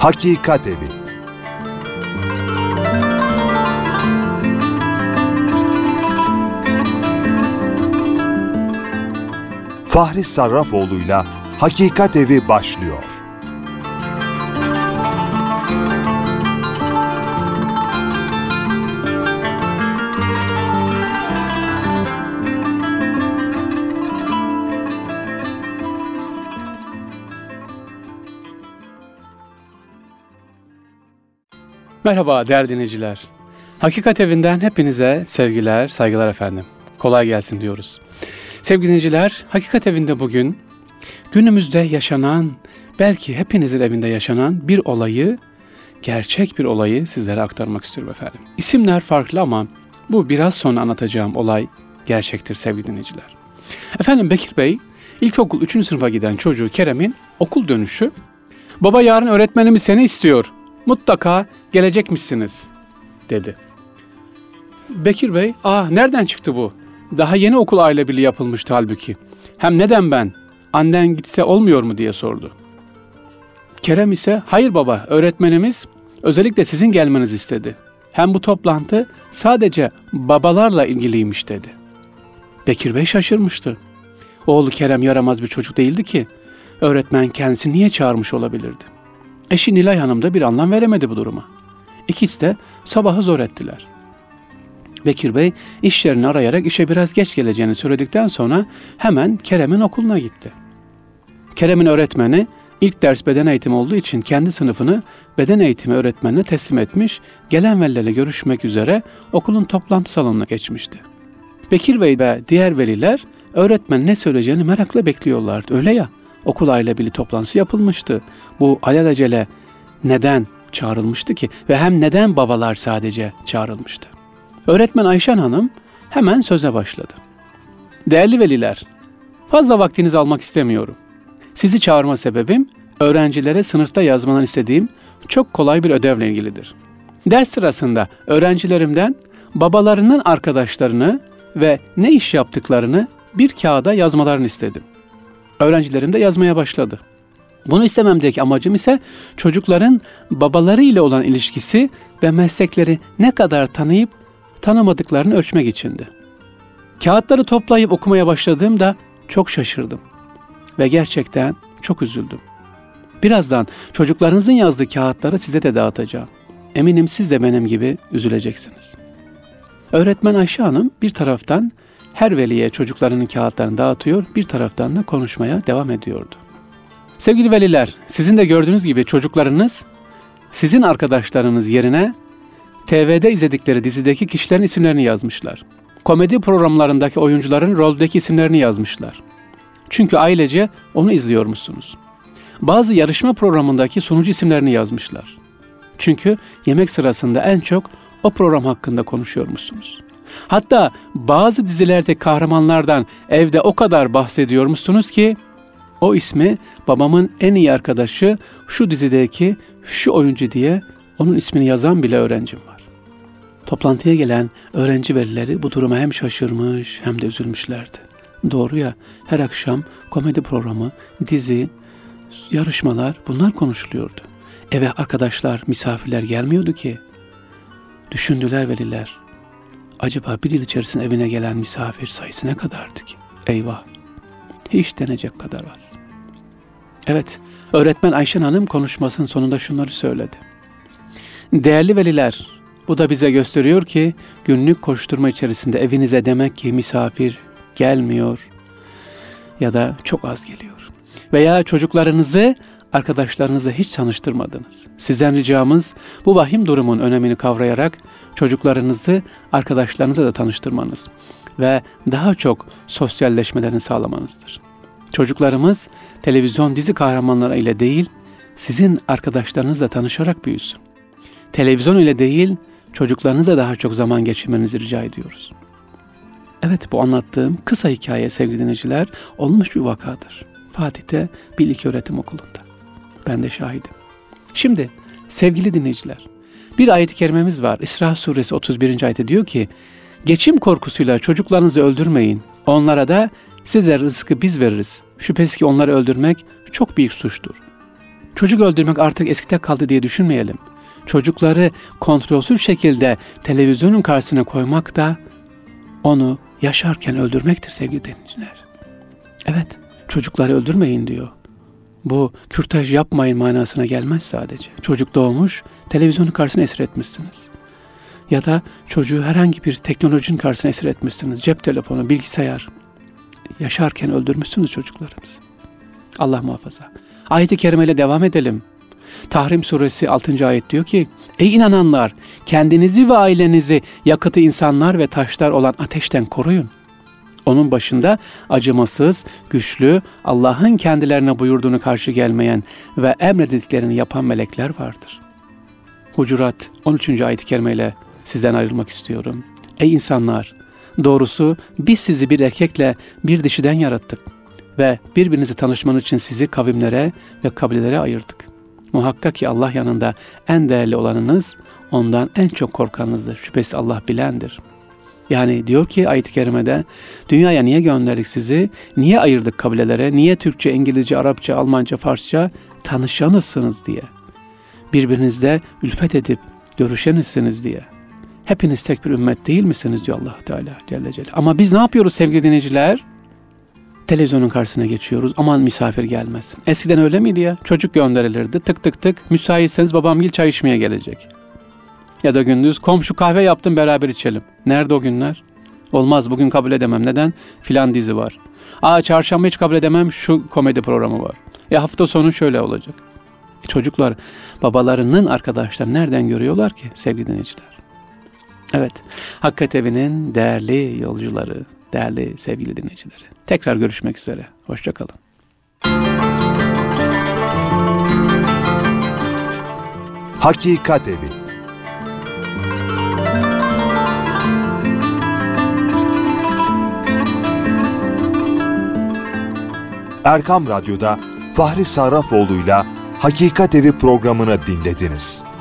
Hakikat Evi. Fahri Sarrafoğlu'yla Hakikat Evi başlıyor. Merhaba değerli dinleyiciler. Hakikat Evi'nden hepinize sevgiler, saygılar efendim. Kolay gelsin diyoruz. Sevgili dinleyiciler, Hakikat Evi'nde bugün günümüzde yaşanan, belki hepinizin evinde yaşanan bir olayı, gerçek bir olayı sizlere aktarmak istiyorum efendim. İsimler farklı ama bu biraz sonra anlatacağım olay gerçektir sevgili dinleyiciler. Efendim Bekir Bey, ilkokul 3. sınıfa giden çocuğu Kerem'in okul dönüşü, "Baba yarın öğretmenimiz seni istiyor. Mutlaka gelecekmişsiniz," dedi. Bekir Bey, nereden çıktı bu? Daha yeni okul aile birliği yapılmıştı halbuki. Hem neden ben? Annen gitse olmuyor mu diye sordu. Kerem ise, "Hayır baba, öğretmenimiz özellikle sizin gelmenizi istedi. Hem bu toplantı sadece babalarla ilgiliymiş," dedi. Bekir Bey şaşırmıştı. Oğlu Kerem yaramaz bir çocuk değildi ki. Öğretmen kendisini niye çağırmış olabilirdi? Eşi Nilay Hanım da bir anlam veremedi bu duruma. İkisi de sabahı zor ettiler. Bekir Bey iş yerini arayarak işe biraz geç geleceğini söyledikten sonra hemen Kerem'in okuluna gitti. Kerem'in öğretmeni ilk ders beden eğitimi olduğu için kendi sınıfını beden eğitimi öğretmenine teslim etmiş, gelen velilerle görüşmek üzere okulun toplantı salonuna geçmişti. Bekir Bey ve diğer veliler öğretmen ne söyleyeceğini merakla bekliyorlardı. Öyle ya, okul aile birliği toplantısı yapılmıştı. Bu alelacele neden çağrılmıştı ki ve hem neden babalar sadece çağrılmıştı? Öğretmen Ayşen Hanım hemen söze başladı. "Değerli veliler, fazla vaktinizi almak istemiyorum. Sizi çağırma sebebim öğrencilere sınıfta yazmalarını istediğim çok kolay bir ödevle ilgilidir. Ders sırasında öğrencilerimden babalarının arkadaşlarını ve ne iş yaptıklarını bir kağıda yazmalarını istedim. Öğrencilerim de yazmaya başladı. Bunu istememdeki amacım ise çocukların babaları ile olan ilişkisi ve meslekleri ne kadar tanıyıp tanımadıklarını ölçmek içindi. Kağıtları toplayıp okumaya başladığımda çok şaşırdım ve gerçekten çok üzüldüm. Birazdan çocuklarınızın yazdığı kağıtları size de dağıtacağım. Eminim siz de benim gibi üzüleceksiniz." Öğretmen Ayşe Hanım bir taraftan her veliye çocuklarının kağıtlarını dağıtıyor, bir taraftan da konuşmaya devam ediyordu. "Sevgili veliler, sizin de gördüğünüz gibi çocuklarınız sizin arkadaşlarınız yerine TV'de izledikleri dizideki kişilerin isimlerini yazmışlar. Komedi programlarındaki oyuncuların roldeki isimlerini yazmışlar. Çünkü ailece onu izliyormuşsunuz. Bazı yarışma programındaki sunucu isimlerini yazmışlar. Çünkü yemek sırasında en çok o program hakkında konuşuyormuşsunuz. Hatta bazı dizilerde kahramanlardan evde o kadar bahsediyormuşsunuz ki o ismi babamın en iyi arkadaşı şu dizideki şu oyuncu diye onun ismini yazan bile öğrencim var." Toplantıya gelen öğrenci velileri bu duruma hem şaşırmış hem de üzülmüşlerdi. Doğru ya, her akşam komedi programı, dizi, yarışmalar bunlar konuşuluyordu. Eve arkadaşlar, misafirler gelmiyordu ki. Düşündüler veliler. Acaba bir yıl içerisinde evine gelen misafir sayısı ne kadardı ki? Eyvah! Hiç denecek kadar az. Evet, öğretmen Ayşen Hanım konuşmasının sonunda şunları söyledi. "Değerli veliler, bu da bize gösteriyor ki günlük koşturma içerisinde evinize demek ki misafir gelmiyor ya da çok az geliyor. Veya çocuklarınızı arkadaşlarınızla hiç tanıştırmadınız. Sizden ricamız bu vahim durumun önemini kavrayarak çocuklarınızı arkadaşlarınıza da tanıştırmanız ve daha çok sosyalleşmelerini sağlamanızdır. Çocuklarımız televizyon dizi kahramanları ile değil, sizin arkadaşlarınızla tanışarak büyüsün. Televizyon ile değil, çocuklarınızla daha çok zaman geçirmenizi rica ediyoruz." Evet, bu anlattığım kısa hikaye sevgili dinleyiciler olmuş bir vakadır. Fatih'te bir ilköğretim okulunda. Ben de şahidim. Şimdi sevgili dinleyiciler, bir ayet-i kerimemiz var. İsra suresi 31. ayette diyor ki, "Geçim korkusuyla çocuklarınızı öldürmeyin. Onlara da size rızkı biz veririz. Şüphesiz ki onları öldürmek çok büyük suçtur." Çocuk öldürmek artık eskide kaldı diye düşünmeyelim. Çocukları kontrolsüz şekilde televizyonun karşısına koymak da onu yaşarken öldürmektir sevgili dinleyiciler. Evet, çocukları öldürmeyin diyor. Bu kürtaj yapmayın manasına gelmez sadece. Çocuk doğmuş, televizyonun karşısına esir etmişsiniz. Ya da çocuğu herhangi bir teknolojinin karşısına esir etmişsiniz. Cep telefonu, bilgisayar. Yaşarken öldürmüşsünüz çocuklarımızı. Allah muhafaza. Ayet-i kerimeyle devam edelim. Tahrim suresi 6. ayet diyor ki, ey inananlar, kendinizi ve ailenizi yakıtı insanlar ve taşlar olan ateşten koruyun. Onun başında acımasız, güçlü, Allah'ın kendilerine buyurduğunu karşı gelmeyen ve emredildiklerini yapan melekler vardır. Hucurat 13. ayet-i kerimeyle sizden ayrılmak istiyorum. Ey insanlar! Doğrusu biz sizi bir erkekle bir dişiden yarattık ve birbirinizi tanışmanız için sizi kavimlere ve kabilelere ayırdık. Muhakkak ki Allah yanında en değerli olanınız, ondan en çok korkanınızdır. Şüphesiz Allah bilendir. Yani diyor ki ayet-i kerimede, dünyaya niye gönderdik sizi, niye ayırdık kabilelere, niye Türkçe, İngilizce, Arapça, Almanca, Farsça tanışanızsınız diye. Birbirinizle ülfet edip görüşenizsiniz diye. Hepiniz tek bir ümmet değil misiniz diyor Allah Teala Celle Celle. Ama biz ne yapıyoruz sevgili dinleyiciler? Televizyonun karşısına geçiyoruz. Aman misafir gelmesin. Eskiden öyle miydi ya? Çocuk gönderilirdi. Tık tık tık. Müsaitseniz babamgil çay içmeye gelecek. Ya da gündüz komşu kahve yaptım beraber içelim. Nerede o günler? Olmaz, bugün kabul edemem. Neden? Filan dizi var. Çarşamba hiç kabul edemem, şu komedi programı var. Hafta sonu şöyle olacak. Çocuklar babalarının arkadaşlar nereden görüyorlar ki sevgili dinleyiciler? Evet, Hakikat Evi'nin değerli yolcuları, değerli sevgili dinleyicileri. Tekrar görüşmek üzere. Hoşça kalın. Hakikat Evi. Erkam Radyo'da Fahri Sarrafoğlu'yla Hakikat Evi programını dinlediniz.